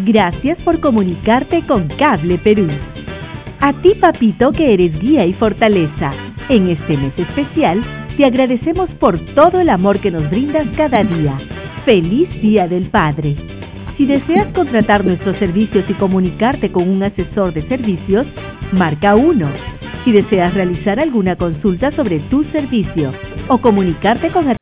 Gracias por comunicarte con Cable Perú. A ti, papito, que eres guía y fortaleza, en este mes especial, te agradecemos por todo el amor que nos brindas cada día. ¡Feliz Día del Padre! Si deseas contratar nuestros servicios y comunicarte con un asesor de servicios, marca 1. Si deseas realizar alguna consulta sobre tu servicio o comunicarte con...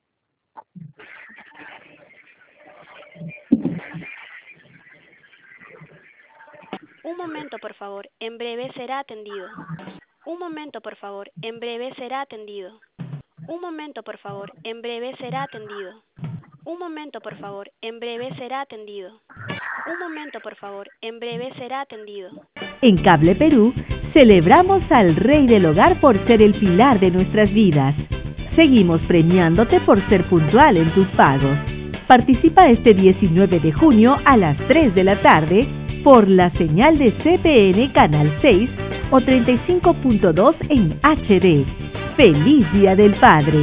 Un momento, por favor. En breve será atendido. Un momento, por favor. En breve será atendido. Un momento, por favor. En breve será atendido. Un momento, por favor. En breve será atendido. Un momento, por favor. En breve será atendido. En Cable Perú, celebramos al Rey del Hogar por ser el pilar de nuestras vidas. Seguimos premiándote por ser puntual en tus pagos. Participa este 19 de junio a las 3 de la tarde por la señal de CPN Canal 6 o 35.2 en HD. ¡Feliz Día del Padre!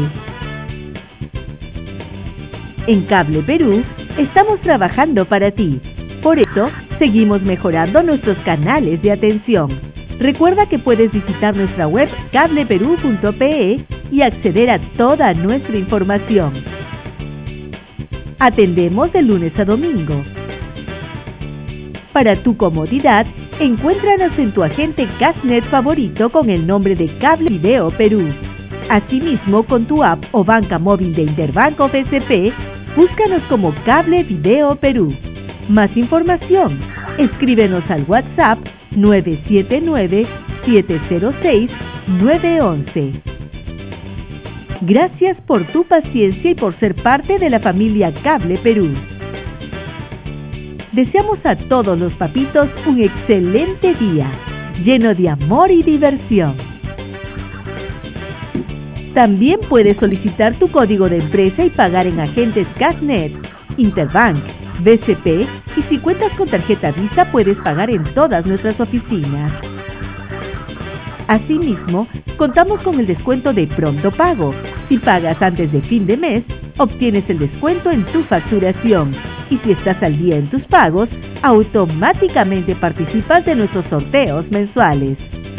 En Cable Perú, estamos trabajando para ti. Por eso, seguimos mejorando nuestros canales de atención. Recuerda que puedes visitar nuestra web cableperú.pe y acceder a toda nuestra información. Atendemos de lunes a domingo. Para tu comodidad, encuéntranos en tu agente Cashnet favorito con el nombre de Cable Video Perú. Asimismo, con tu app o banca móvil de Interbanco BCP, búscanos como Cable Video Perú. Más información, escríbenos al WhatsApp 979-706-911. Gracias por tu paciencia y por ser parte de la familia Cable Perú. Deseamos a todos los papitos un excelente día, lleno de amor y diversión. También puedes solicitar tu código de empresa y pagar en agentes Cashnet, Interbank, BCP, y si cuentas con tarjeta Visa puedes pagar en todas nuestras oficinas. Asimismo, contamos con el descuento de pronto pago. Si pagas antes de fin de mes, obtienes el descuento en tu facturación. Y si estás al día en tus pagos, automáticamente participas de nuestros sorteos mensuales.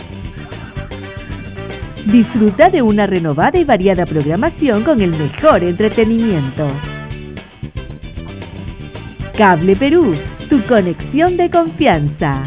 Disfruta de una renovada y variada programación con el mejor entretenimiento. Cable Perú, tu conexión de confianza.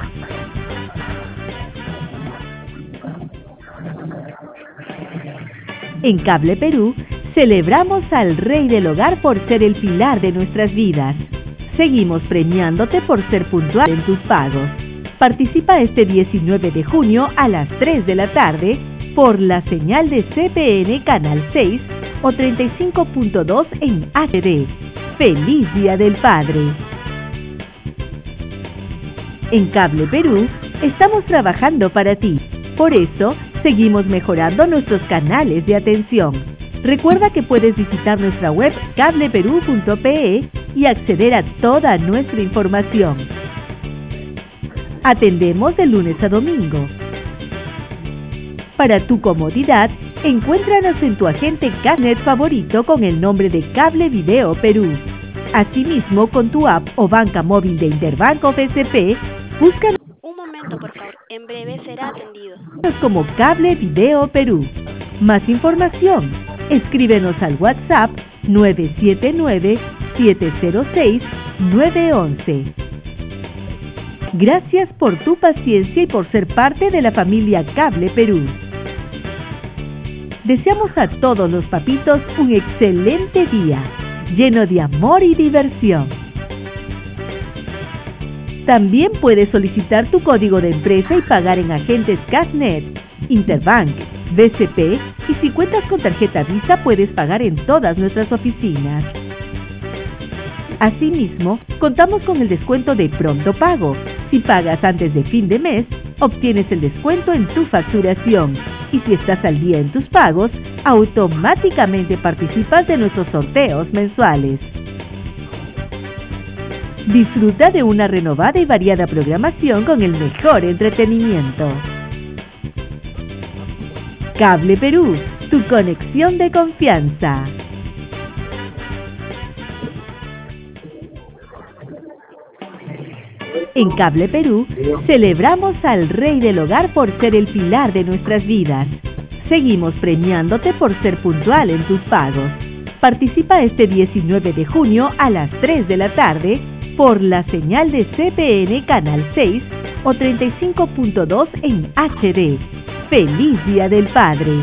En Cable Perú, celebramos al Rey del Hogar por ser el pilar de nuestras vidas. Seguimos premiándote por ser puntual en tus pagos. Participa este 19 de junio a las 3 de la tarde por la señal de CPN Canal 6 o 35.2 en HD. ¡Feliz Día del Padre! En Cable Perú, estamos trabajando para ti. Por eso, seguimos mejorando nuestros canales de atención. Recuerda que puedes visitar nuestra web cableperú.pe y acceder a toda nuestra información. Atendemos de lunes a domingo. Para tu comodidad, encuéntranos en tu agente Cashnet favorito con el nombre de Cable Video Perú. Asimismo, con tu app o banca móvil de Interbanco BCP, búscanos Un momento, por favor. En breve será atendido. como Cable Video Perú. Más información, escríbenos al WhatsApp 979-706-911. Gracias por tu paciencia y por ser parte de la familia Cable Perú. Deseamos a todos los papitos un excelente día, lleno de amor y diversión. También puedes solicitar tu código de empresa y pagar en agentes Cashnet, Interbank, BCP, y si cuentas con tarjeta Visa puedes pagar en todas nuestras oficinas. Asimismo, contamos con el descuento de pronto pago. Si pagas antes de fin de mes, obtienes el descuento en tu facturación. Y si estás al día en tus pagos, automáticamente participas de nuestros sorteos mensuales. Disfruta de una renovada y variada programación con el mejor entretenimiento. Cable Perú, tu conexión de confianza. En Cable Perú, celebramos al Rey del Hogar por ser el pilar de nuestras vidas. Seguimos premiándote por ser puntual en tus pagos. Participa este 19 de junio a las 3 de la tarde por la señal de CPN Canal 6 o 35.2 en HD. ¡Feliz Día del Padre!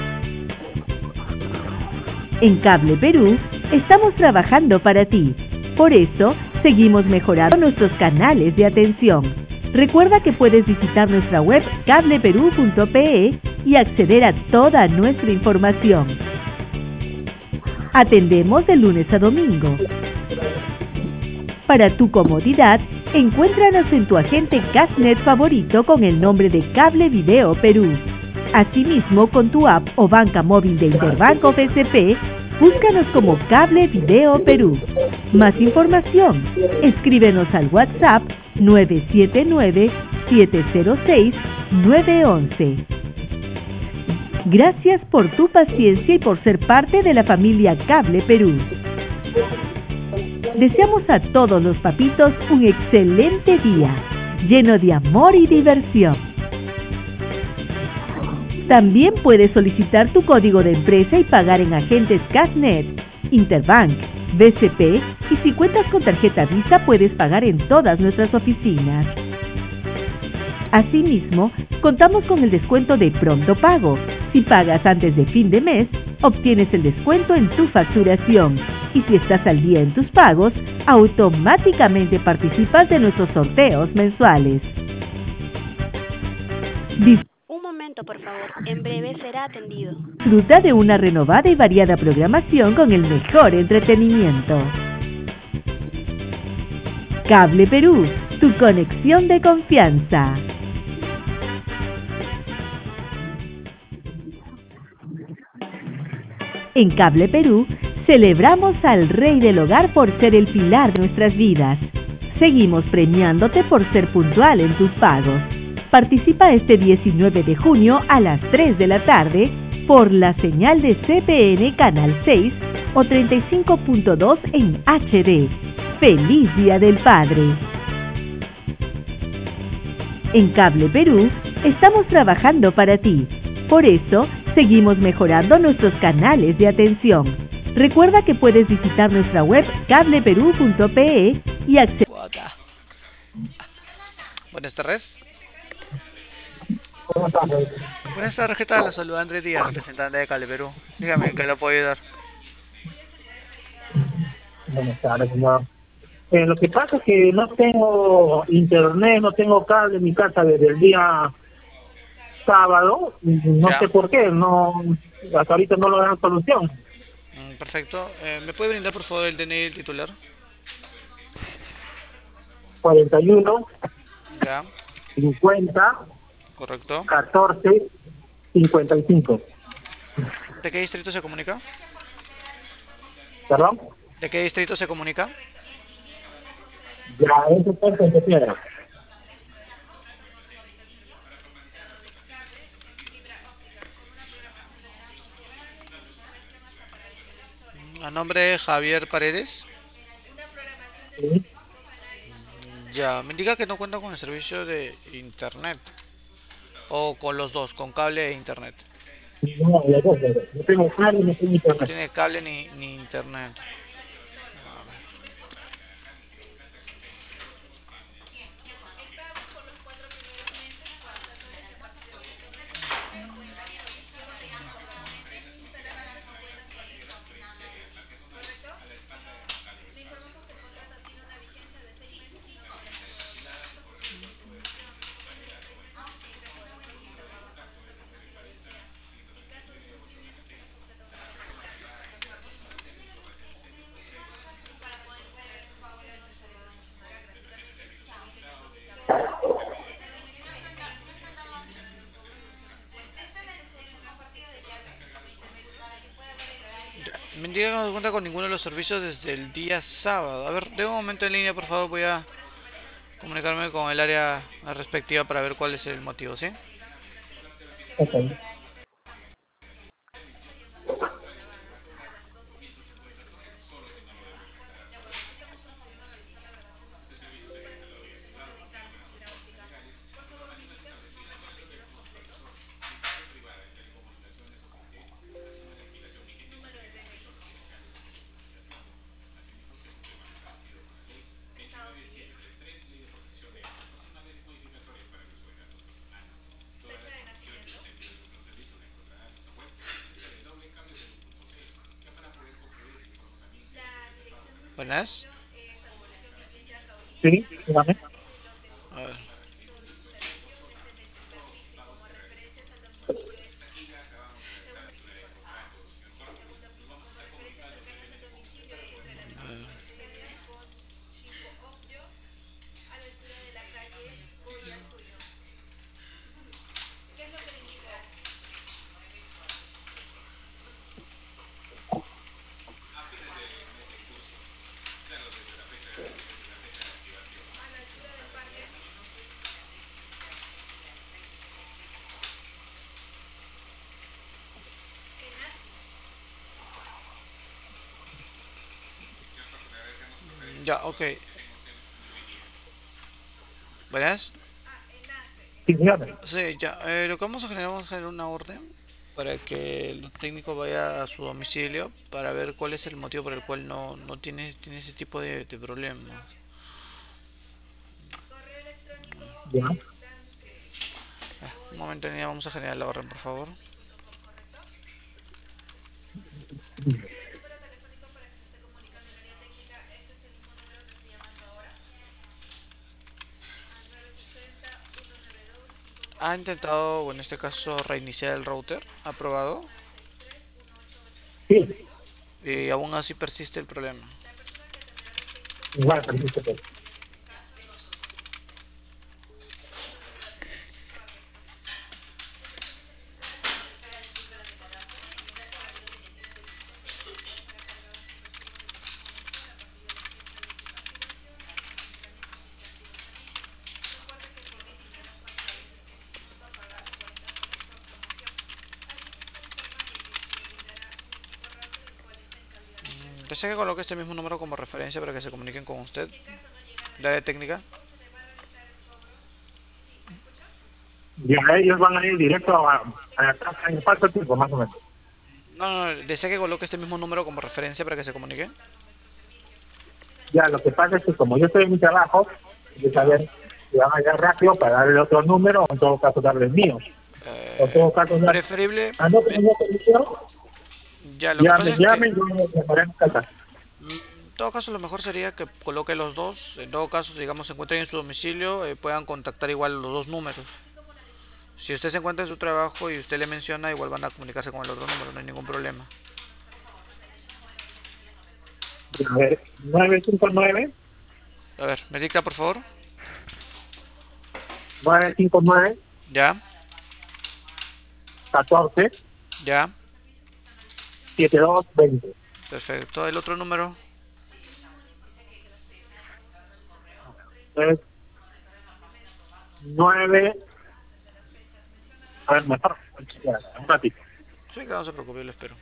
En Cable Perú, estamos trabajando para ti. Por eso, seguimos mejorando nuestros canales de atención. Recuerda que puedes visitar nuestra web cableperú.pe y acceder a toda nuestra información. Atendemos de lunes a domingo. Para tu comodidad, encuéntranos en tu agente Castnet favorito con el nombre de Cable Video Perú. Asimismo, con tu app o banca móvil de Interbanco BCP, búscanos como Cable Video Perú. Más información, escríbenos al WhatsApp 979-706-911. Gracias por tu paciencia y por ser parte de la familia Cable Perú. Deseamos a todos los papitos un excelente día, lleno de amor y diversión. También puedes solicitar tu código de empresa y pagar en agentes Castnet, Interbank, BCP y si cuentas con tarjeta Visa puedes pagar en todas nuestras oficinas. Asimismo, contamos con el descuento de Pronto Pago. Si pagas antes de fin de mes, obtienes el descuento en tu facturación. Y si estás al día en tus pagos, automáticamente participas de nuestros sorteos mensuales. Un momento, por favor. En breve será atendido. Disfruta de una renovada y variada programación con el mejor entretenimiento. Cable Perú, tu conexión de confianza. En Cable Perú, celebramos al Rey del Hogar por ser el pilar de nuestras vidas. Seguimos premiándote por ser puntual en tus pagos. Participa este 19 de junio a las 3 de la tarde por la señal de CPN Canal 6 o 35.2 en HD. ¡Feliz Día del Padre! En Cable Perú, estamos trabajando para ti. Por eso, seguimos mejorando nuestros canales de atención. Recuerda que puedes visitar nuestra web cableperú.pe y acceder. Buenas tardes. Buenas tardes, ¿qué tal? La saluda Andrés Díaz, representante de Cable Perú. Dígame, ¿en qué le puedo ayudar? Buenas tardes, señor. Lo que pasa es que no tengo internet, no tengo cable en mi casa desde el día sábado. No Ya. sé por qué, no, hasta ahorita no lo dan solución. Perfecto. ¿Me puede brindar, por favor, el DNI del titular? 41, Ya, 50, correcto. 14, 55. ¿De qué distrito se comunica? ¿Perdón? ¿De qué distrito se comunica? Ya, eso fue en Piedra. A nombre de Javier Paredes. Sí. Ya, me indica que no cuenta con el servicio de internet. O con los dos, con cable e internet. No, los dos. No tengo cable, no tengo No internet. tiene cable ni internet. Me indica que no cuenta con ninguno de los servicios desde el día sábado. A ver, de un momento en línea, por favor, voy a comunicarme con el área respectiva para ver cuál es el motivo, ¿sí? Ok. Buenas. Sí, dígame. A ver. Ya, ok. Buenas. Sí, dígame. Sí, ya. Lo que vamos a generar una orden para que el técnico vaya a su domicilio para ver cuál es el motivo por el cual no tiene ese tipo de problemas. Ya. Un momento, niña, vamos a generar la orden, por favor. Ha intentado, o en este caso, reiniciar el router. ¿Ha probado? Sí, Y aún así persiste el problema. igual, permiso, pues. Desea que coloque este mismo número como referencia para que se comuniquen con usted. La área técnica. Ya ellos van a ir directo a la casa en cuánto tiempo, más o menos. No, desea que coloque este mismo número como referencia para que se comunique. Ya, lo que pasa es que como yo estoy en mi trabajo, de Ya. saber si van a llegar rápido para darle otro número, o en todo caso darle el mío. O en todo caso, ya, Preferible. anoten en esta edición, Ya, lo que pasa llamen, es que llamen, yo me estaré en casa. en todo caso lo mejor sería que coloque los dos. En todo caso, digamos, se encuentren en su domicilio, puedan contactar igual los dos números. Si usted se encuentra en su trabajo y usted le menciona, igual van a comunicarse con el otro número, no hay ningún problema. A ver, 959 A ver, me dicta por favor. 959 Ya, 14 ya, 7220. perfecto. El otro número. Es 9, a ver, mejor, ya, un ratito. Sí, que no se preocupe, lo espero.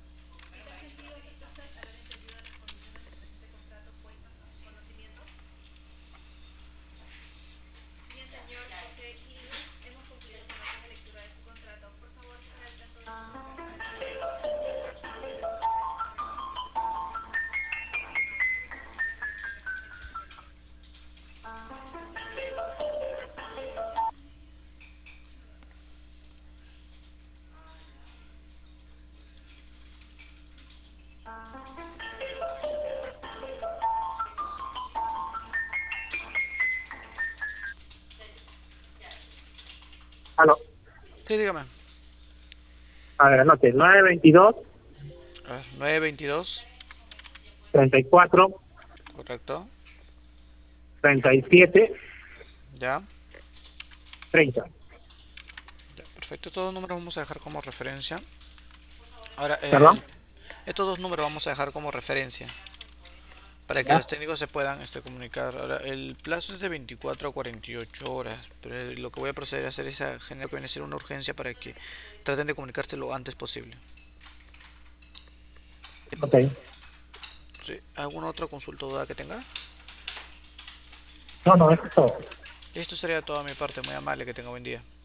Aló, Sí, dígame. a ver, anote, 922 A ver, 922. 34 Correcto. 37 Ya, 30. ya, perfecto. Estos dos números vamos a dejar como referencia. Ahora, ¿Perdón? estos dos números vamos a dejar como referencia para que Ya. los técnicos se puedan comunicar. Ahora, el plazo es de 24 a 48 horas, pero lo que voy a proceder a hacer es a generar que viene a ser una urgencia para que traten de comunicarse lo antes posible. Ok. Sí, ¿alguna otra consulta o duda que tenga? No, no, eso es todo. Esto sería toda mi parte, muy amable, que tenga buen día.